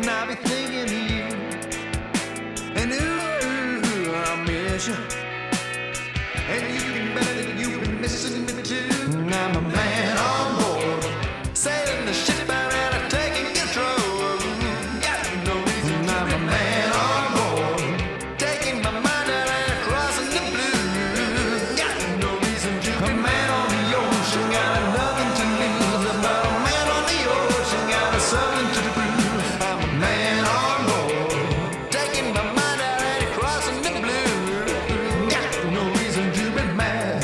and I'll be thinking of you. And ooh, I'll miss you. And you can bet that you've been missing me too. I'm a man on board, sailing the ship out and taking control. Got no reason. I'm a man on board, taking my mind out and crossing the blue. Got no reason to. A man on the ocean got nothing to lose. About a man on the ocean got something to prove. I'm a man on board, taking my mind out and crossing the blue. Got no reason to be mad.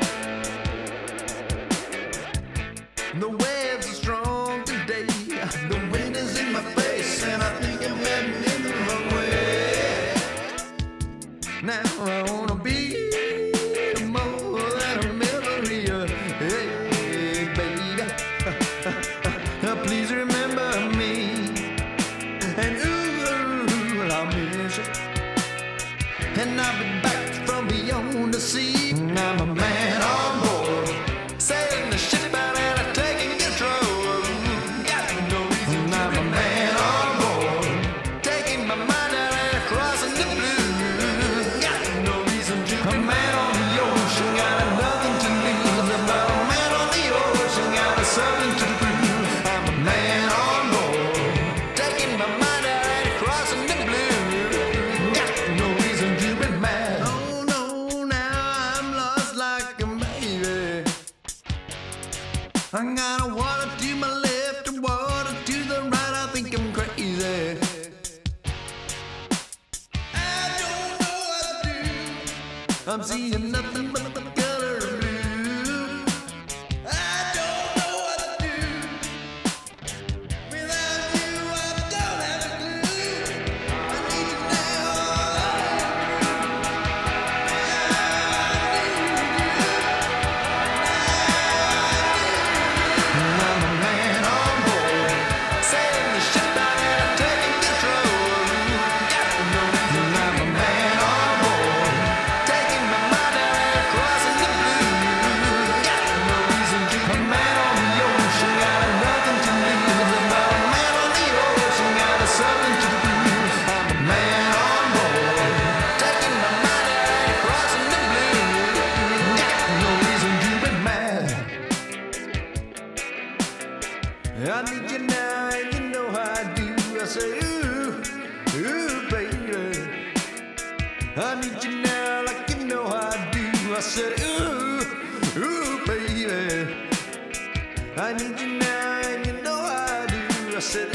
The waves are strong today. The wind is in my face, and I think I'm heading in the wrong way. Now I wanna be more than a memory. Hey, baby, please remember me. And ooh, I'll miss you. And I'll be back from beyond the sea. I'm a man on board, sailing the ship out and taking control. Got no reason. I'm a man on board, taking my mind out and crossing the blue. Got no reason to. A man on the ocean got nothing to lose. About a man on the ocean got something to prove. I'm a man on board, taking my mind out and crossing the blue. Got no reason to be mad. Oh no, now I'm lost like a baby. I got a water to my left and water to the right. I think I'm crazy. I don't know what to do. I'm seeing nothing but the color of blue. I don't know what to do. Without you, I don't have a clue. I need you now. I'm a man on board, sailing the ship out and taking control. Got no reason. I'm a man on board, taking my mind out and crossing the blue. Got no reason to. A man on the ocean got nothing to lose. About a man on the ocean got something to prove. I'm a man on board, taking my mind out and crossing the blue. Got no reason to be mad. I need you now, and you know how I do. I say, ooh, ooh, baby. I need you now, like you know how I do. I said, ooh, ooh, baby. I need you now, and you know how I do. I said,